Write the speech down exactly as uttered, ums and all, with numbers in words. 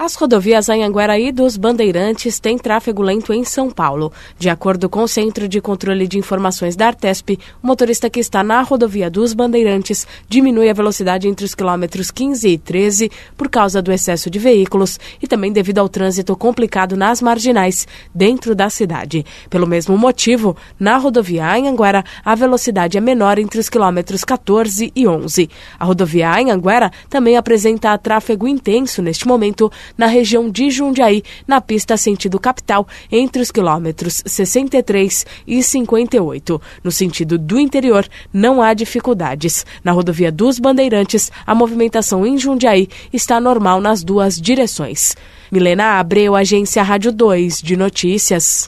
As rodovias Anhanguera e dos Bandeirantes têm tráfego lento em São Paulo. De acordo com o Centro de Controle de Informações da Artesp, o motorista que está na rodovia dos Bandeirantes diminui a velocidade entre os quilômetros quinze e treze por causa do excesso de veículos e também devido ao trânsito complicado nas marginais dentro da cidade. Pelo mesmo motivo, na rodovia Anhanguera, a velocidade é menor entre os quilômetros quatorze e onze. A rodovia Anhanguera também apresenta tráfego intenso neste momento na região de Jundiaí, na pista sentido capital, entre os quilômetros sessenta e três e cinquenta e oito. No sentido do interior, não há dificuldades. Na rodovia dos Bandeirantes, a movimentação em Jundiaí está normal nas duas direções. Milena Abreu, Agência Rádio dois de Notícias.